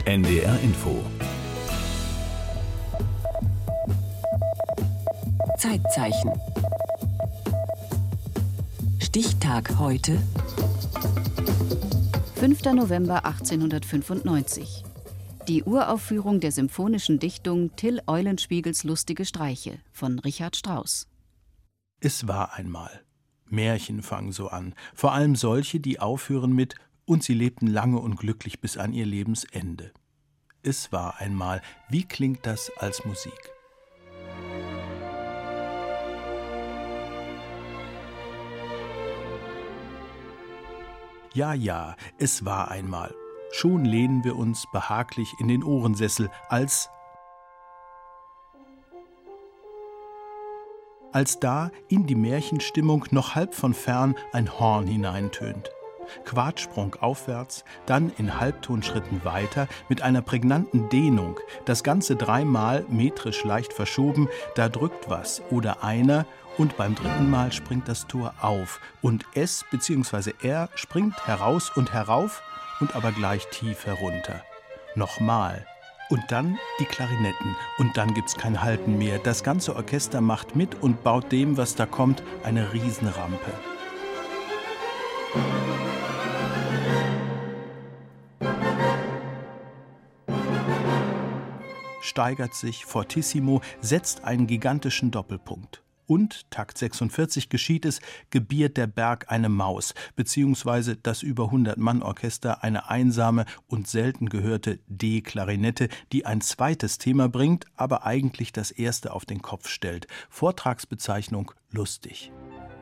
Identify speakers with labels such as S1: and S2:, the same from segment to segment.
S1: NDR Info.
S2: Zeitzeichen. Stichtag heute.
S3: 5. November 1895. Die Uraufführung der symphonischen Dichtung Till Eulenspiegels Lustige Streiche von Richard Strauss.
S4: Es war einmal. Märchen fangen so an, vor allem solche, die aufhören mit „Und sie lebten lange und glücklich bis an ihr Lebensende". Es war einmal. Wie klingt das als Musik? Ja, ja, es war einmal. Schon lehnen wir uns behaglich in den Ohrensessel, als da in die Märchenstimmung noch halb von fern ein Horn hineintönt. Quartsprung aufwärts, dann in Halbtonschritten weiter, mit einer prägnanten Dehnung, das Ganze dreimal metrisch leicht verschoben, da drückt was oder einer, und beim dritten Mal springt das Tor auf und es bzw. er springt heraus und herauf und aber gleich tief herunter. Nochmal. Und dann die Klarinetten. Und dann gibt's kein Halten mehr. Das ganze Orchester macht mit und baut dem, was da kommt, eine Riesenrampe. Steigert sich fortissimo, setzt einen gigantischen Doppelpunkt. Und, Takt 46 geschieht es, gebiert der Berg eine Maus, beziehungsweise das über 100-Mann-Orchester eine einsame und selten gehörte D-Klarinette, die ein zweites Thema bringt, aber eigentlich das erste auf den Kopf stellt. Vortragsbezeichnung lustig.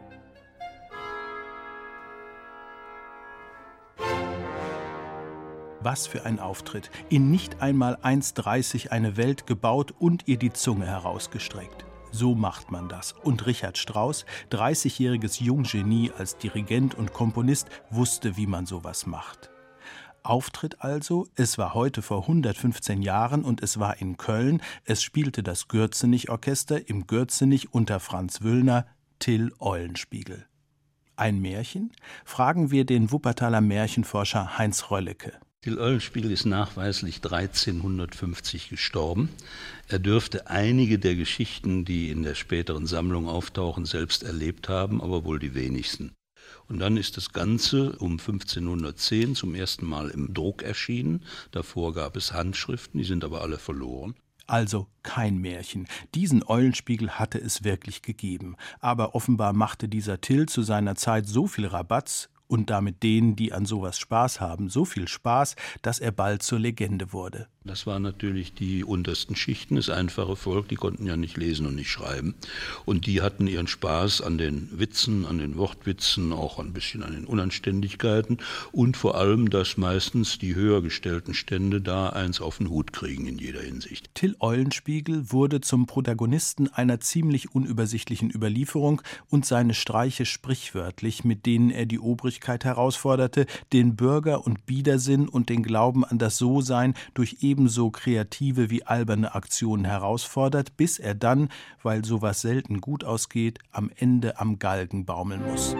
S4: Was für ein Auftritt. In nicht einmal 1,30 eine Welt gebaut und ihr die Zunge herausgestreckt. So macht man das. Und Richard Strauss, 30-jähriges Junggenie als Dirigent und Komponist, wusste, wie man sowas macht. Auftritt also, es war heute vor 115 Jahren und es war in Köln, es spielte das Gürzenich-Orchester im Gürzenich unter Franz Wüllner, Till Eulenspiegel. Ein Märchen? Fragen wir den Wuppertaler Märchenforscher Heinz Röllecke.
S5: Till Eulenspiegel ist nachweislich 1350 gestorben. Er dürfte einige der Geschichten, die in der späteren Sammlung auftauchen, selbst erlebt haben, aber wohl die wenigsten. Und dann ist das Ganze um 1510 zum ersten Mal im Druck erschienen. Davor gab es Handschriften, die sind aber alle verloren.
S4: Also kein Märchen. Diesen Eulenspiegel hatte es wirklich gegeben. Aber offenbar machte dieser Till zu seiner Zeit so viel Rabatz, und damit denen, die an sowas Spaß haben, so viel Spaß, dass er bald zur Legende wurde.
S5: Das waren natürlich die untersten Schichten, das einfache Volk, die konnten ja nicht lesen und nicht schreiben. Und die hatten ihren Spaß an den Witzen, an den Wortwitzen, auch ein bisschen an den Unanständigkeiten und vor allem, dass meistens die höher gestellten Stände da eins auf den Hut kriegen in jeder Hinsicht.
S4: Till Eulenspiegel wurde zum Protagonisten einer ziemlich unübersichtlichen Überlieferung und seine Streiche sprichwörtlich, mit denen er die Obrigkeit herausforderte, den Bürger- und Biedersinn und den Glauben an das So-Sein durch ebenso kreative wie alberne Aktionen herausfordert, bis er dann, weil sowas selten gut ausgeht, am Ende am Galgen baumeln muss.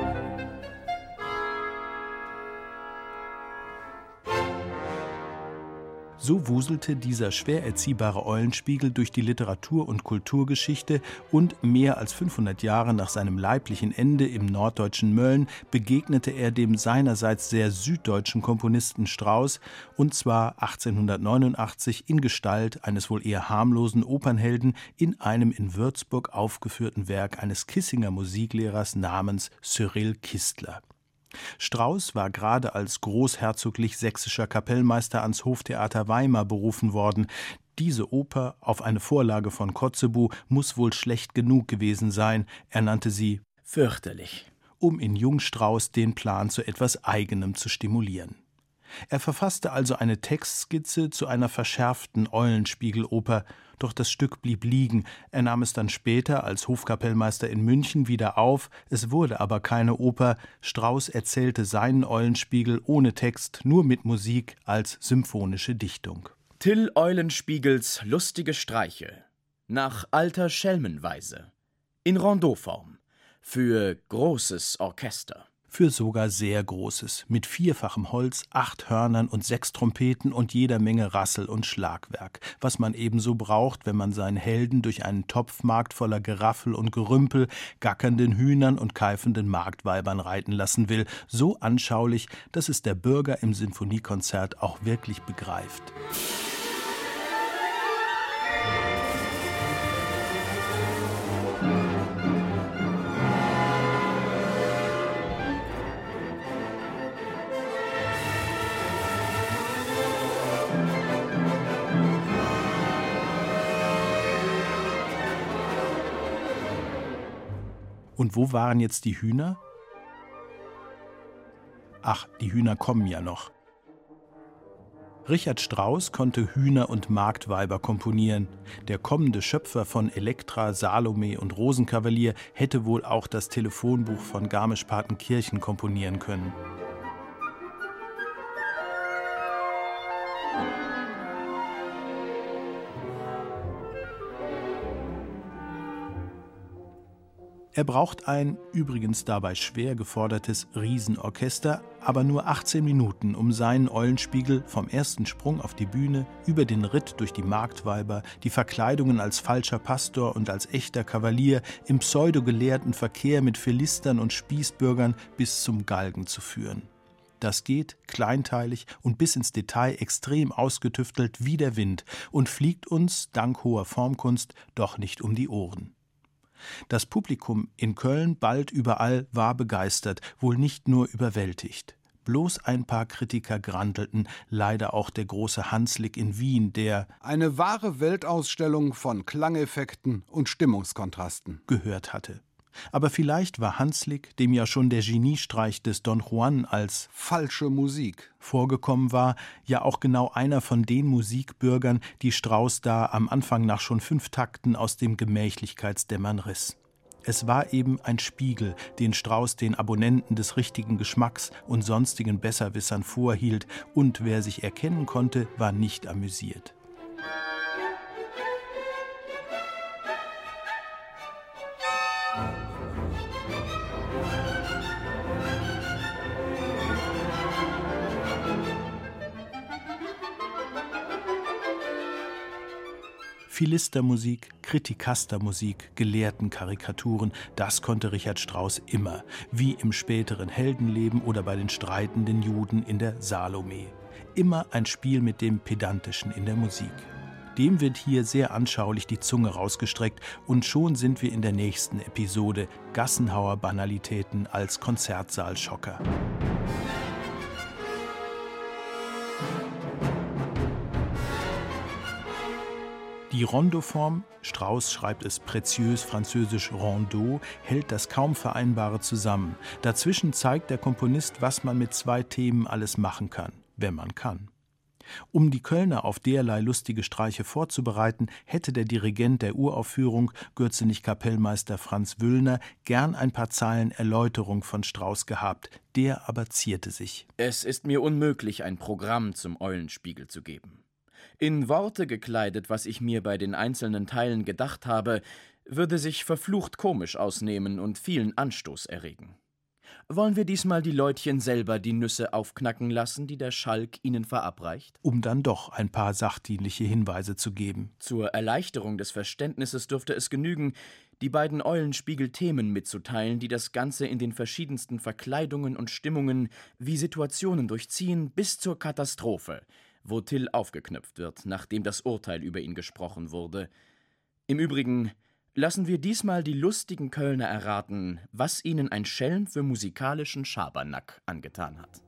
S4: So wuselte dieser schwer erziehbare Eulenspiegel durch die Literatur- und Kulturgeschichte und mehr als 500 Jahre nach seinem leiblichen Ende im norddeutschen Mölln begegnete er dem seinerseits sehr süddeutschen Komponisten Strauss, und zwar 1889 in Gestalt eines wohl eher harmlosen Opernhelden in einem in Würzburg aufgeführten Werk eines Kissinger Musiklehrers namens Cyrill Kistler. Strauss war gerade als großherzoglich-sächsischer Kapellmeister ans Hoftheater Weimar berufen worden. Diese Oper, auf eine Vorlage von Kotzebue, muss wohl schlecht genug gewesen sein. Er nannte sie
S6: fürchterlich,
S4: um in Jungstrauss den Plan zu etwas Eigenem zu stimulieren. Er verfasste also eine Textskizze zu einer verschärften Eulenspiegeloper, doch das Stück blieb liegen. Er nahm es dann später als Hofkapellmeister in München wieder auf, es wurde aber keine Oper. Strauss erzählte seinen Eulenspiegel ohne Text, nur mit Musik als symphonische Dichtung.
S6: Till Eulenspiegels Lustige Streiche, nach alter Schelmenweise, in Rondeauform, für großes Orchester.
S4: Für sogar sehr Großes, mit 4-fachem Holz, 8 Hörnern und 6 Trompeten und jeder Menge Rassel- und Schlagwerk, was man ebenso braucht, wenn man seinen Helden durch einen Topfmarkt voller Geraffel und Gerümpel, gackernden Hühnern und keifenden Marktweibern reiten lassen will, so anschaulich, dass es der Bürger im Sinfoniekonzert auch wirklich begreift. Und wo waren jetzt die Hühner? Ach, die Hühner kommen ja noch. Richard Strauss konnte Hühner und Marktweiber komponieren. Der kommende Schöpfer von Elektra, Salome und Rosenkavalier hätte wohl auch das Telefonbuch von Garmisch-Partenkirchen komponieren können. Er braucht ein, übrigens dabei schwer gefordertes Riesenorchester, aber nur 18 Minuten, um seinen Eulenspiegel vom ersten Sprung auf die Bühne, über den Ritt durch die Marktweiber, die Verkleidungen als falscher Pastor und als echter Kavalier, im pseudogelehrten Verkehr mit Philistern und Spießbürgern bis zum Galgen zu führen. Das geht, kleinteilig und bis ins Detail extrem ausgetüftelt wie der Wind und fliegt uns, dank hoher Formkunst, doch nicht um die Ohren. Das Publikum in Köln, bald überall, war begeistert, wohl nicht nur überwältigt. Bloß ein paar Kritiker grantelten, leider auch der große Hanslick in Wien, der
S1: eine wahre Weltausstellung von Klangeffekten und Stimmungskontrasten
S4: gehört hatte. Aber vielleicht war Hanslick, dem ja schon der Geniestreich des Don Juan als
S1: falsche Musik
S4: vorgekommen war, ja auch genau einer von den Musikbürgern, die Strauss da am Anfang nach schon 5 Takten aus dem Gemächlichkeitsdämmern riss. Es war eben ein Spiegel, den Strauss den Abonnenten des richtigen Geschmacks und sonstigen Besserwissern vorhielt, und wer sich erkennen konnte, war nicht amüsiert. Philistermusik, Kritikastermusik, Gelehrtenkarikaturen, das konnte Richard Strauss immer, wie im späteren Heldenleben oder bei den streitenden Juden in der Salome. Immer ein Spiel mit dem Pedantischen in der Musik. Dem wird hier sehr anschaulich die Zunge rausgestreckt, und schon sind wir in der nächsten Episode: Gassenhauer-Banalitäten als Konzertsaalschocker. Die Rondoform, Strauss schreibt es preziös französisch Rondeau, hält das kaum Vereinbare zusammen. Dazwischen zeigt der Komponist, was man mit 2 Themen alles machen kann, wenn man kann. Um die Kölner auf derlei lustige Streiche vorzubereiten, hätte der Dirigent der Uraufführung, Gürzenich-Kapellmeister Franz Wüllner, gern ein paar Zeilen Erläuterung von Strauss gehabt. Der aber zierte sich.
S6: Es ist mir unmöglich, ein Programm zum Eulenspiegel zu geben. In Worte gekleidet, was ich mir bei den einzelnen Teilen gedacht habe, würde sich verflucht komisch ausnehmen und vielen Anstoß erregen. Wollen wir diesmal die Leutchen selber die Nüsse aufknacken lassen, die der Schalk ihnen verabreicht?
S4: Um dann doch ein paar sachdienliche Hinweise zu geben.
S6: Zur Erleichterung des Verständnisses dürfte es genügen, die beiden Eulenspiegel-Themen mitzuteilen, die das Ganze in den verschiedensten Verkleidungen und Stimmungen wie Situationen durchziehen bis zur Katastrophe, wo Till aufgeknöpft wird, nachdem das Urteil über ihn gesprochen wurde. Im Übrigen lassen wir diesmal die lustigen Kölner erraten, was ihnen ein Schelm für musikalischen Schabernack angetan hat.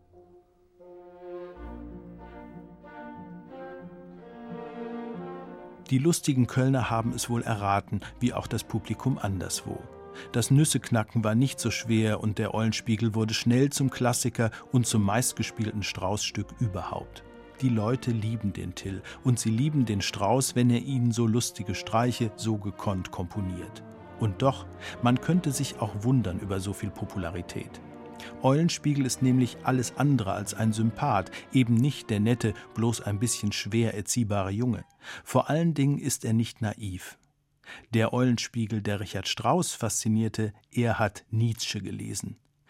S4: Die lustigen Kölner haben es wohl erraten, wie auch das Publikum anderswo. Das Nüsseknacken war nicht so schwer und der Eulenspiegel wurde schnell zum Klassiker und zum meistgespielten Strauß-Stück überhaupt. Die Leute lieben den Till und sie lieben den Strauss, wenn er ihnen so lustige Streiche so gekonnt komponiert. Und doch, man könnte sich auch wundern über so viel Popularität. Eulenspiegel ist nämlich alles andere als ein Sympath, eben nicht der nette, bloß ein bisschen schwer erziehbare Junge. Vor allen Dingen ist er nicht naiv. Der Eulenspiegel, der Richard Strauss faszinierte, er hat Nietzsche gelesen.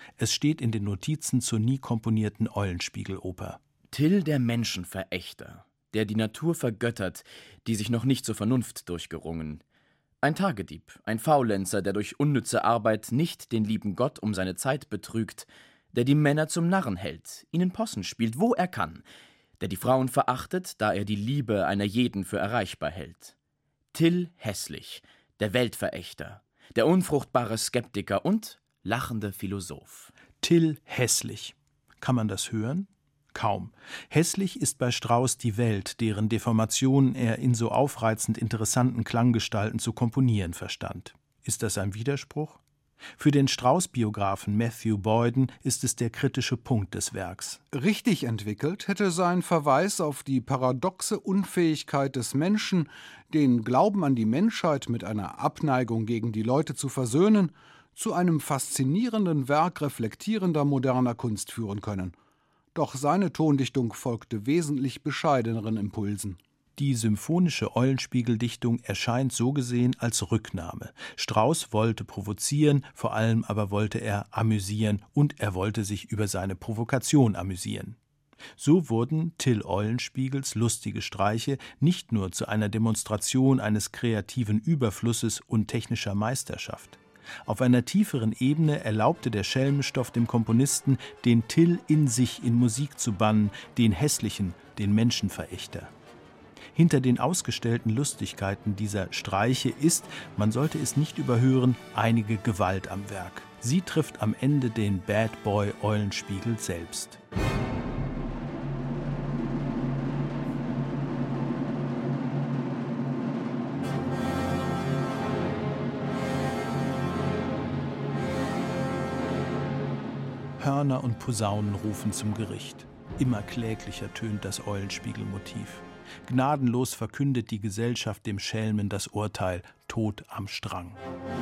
S4: Es steht in den Notizen zur nie komponierten Eulenspiegel-Oper.
S6: Till der Menschenverächter, der die Natur vergöttert, die sich noch nicht zur Vernunft durchgerungen. Ein Tagedieb, ein Faulenzer, der durch unnütze Arbeit nicht den lieben Gott um seine Zeit betrügt, der die Männer zum Narren hält, ihnen Possen spielt, wo er kann, der die Frauen verachtet, da er die Liebe einer jeden für erreichbar hält. Till Hässlich, der Weltverächter, der unfruchtbare Skeptiker und lachende Philosoph.
S4: Till Hässlich. Kann man das hören? Kaum. Hässlich ist bei Strauss die Welt, deren Deformationen er in so aufreizend interessanten Klanggestalten zu komponieren verstand. Ist das ein Widerspruch? Für den Strauss-Biografen Matthew Boyden ist es der kritische Punkt des Werks.
S1: Richtig entwickelt hätte sein Verweis auf die paradoxe Unfähigkeit des Menschen, den Glauben an die Menschheit mit einer Abneigung gegen die Leute zu versöhnen, zu einem faszinierenden Werk reflektierender moderner Kunst führen können. Doch seine Tondichtung folgte wesentlich bescheideneren Impulsen.
S4: Die symphonische Eulenspiegeldichtung erscheint so gesehen als Rücknahme. Strauss wollte provozieren, vor allem aber wollte er amüsieren und er wollte sich über seine Provokation amüsieren. So wurden Till Eulenspiegels lustige Streiche nicht nur zu einer Demonstration eines kreativen Überflusses und technischer Meisterschaft. Auf einer tieferen Ebene erlaubte der Schelmenstoff dem Komponisten, den Till in sich in Musik zu bannen, den Hässlichen, den Menschenverächter. Hinter den ausgestellten Lustigkeiten dieser Streiche ist, man sollte es nicht überhören, einige Gewalt am Werk. Sie trifft am Ende den Bad Boy Eulenspiegel selbst. Hörner und Posaunen rufen zum Gericht. Immer kläglicher tönt das Eulenspiegelmotiv. Gnadenlos verkündet die Gesellschaft dem Schelmen das Urteil: Tod am Strang.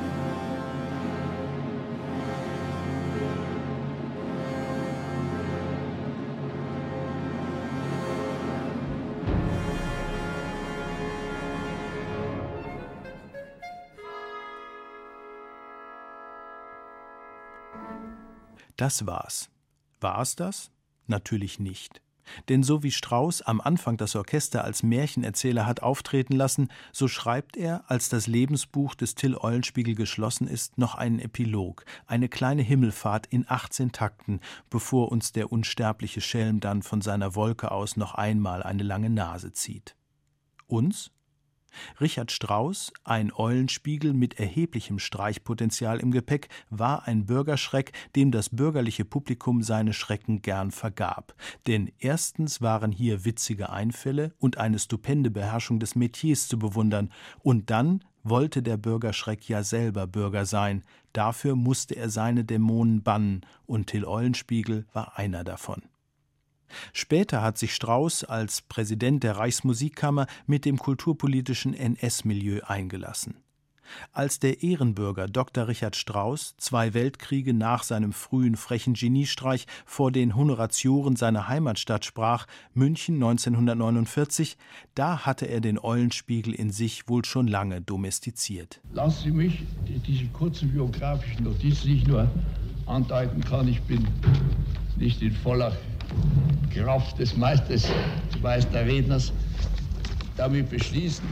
S4: Das war's. War es das? Natürlich nicht. Denn so wie Strauss am Anfang das Orchester als Märchenerzähler hat auftreten lassen, so schreibt er, als das Lebensbuch des Till Eulenspiegel geschlossen ist, noch einen Epilog, eine kleine Himmelfahrt in 18 Takten, bevor uns der unsterbliche Schelm dann von seiner Wolke aus noch einmal eine lange Nase zieht. Uns? Richard Strauss, ein Eulenspiegel mit erheblichem Streichpotenzial im Gepäck, war ein Bürgerschreck, dem das bürgerliche Publikum seine Schrecken gern vergab. Denn erstens waren hier witzige Einfälle und eine stupende Beherrschung des Metiers zu bewundern, und dann wollte der Bürgerschreck ja selber Bürger sein. Dafür musste er seine Dämonen bannen, und Till Eulenspiegel war einer davon. Später hat sich Strauss als Präsident der Reichsmusikkammer mit dem kulturpolitischen NS-Milieu eingelassen. Als der Ehrenbürger Dr. Richard Strauss 2 Weltkriege nach seinem frühen frechen Geniestreich vor den Honoratioren seiner Heimatstadt sprach, München 1949, da hatte er den Eulenspiegel in sich wohl schon lange domestiziert.
S7: Lassen Sie mich diese kurzen biografischen Notizen, die ich nur andeuten kann, ich bin nicht in voller Kraft des Meisterredners damit beschließen.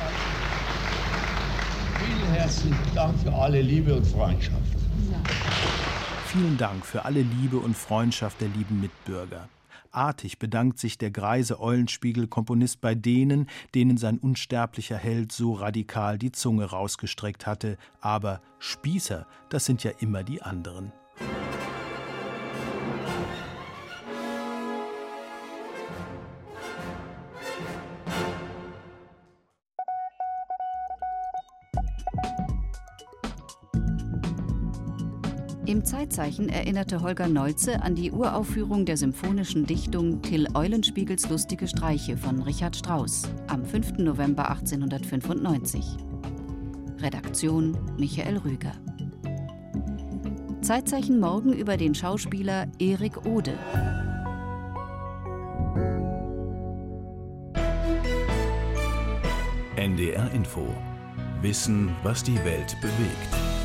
S7: Vielen herzlichen Dank für alle Liebe und Freundschaft.
S4: Vielen Dank für alle Liebe und Freundschaft der lieben Mitbürger. Artig bedankt sich der greise Eulenspiegel-Komponist bei denen, denen sein unsterblicher Held so radikal die Zunge rausgestreckt hatte. Aber Spießer, das sind ja immer die anderen.
S3: Im Zeitzeichen erinnerte Holger Neutze an die Uraufführung der symphonischen Dichtung Till Eulenspiegels lustige Streiche von Richard Strauss am 5. November 1895. Redaktion Michael Rüger. Zeitzeichen morgen über den Schauspieler Erik Ode.
S8: NDR Info. Wissen, was die Welt bewegt.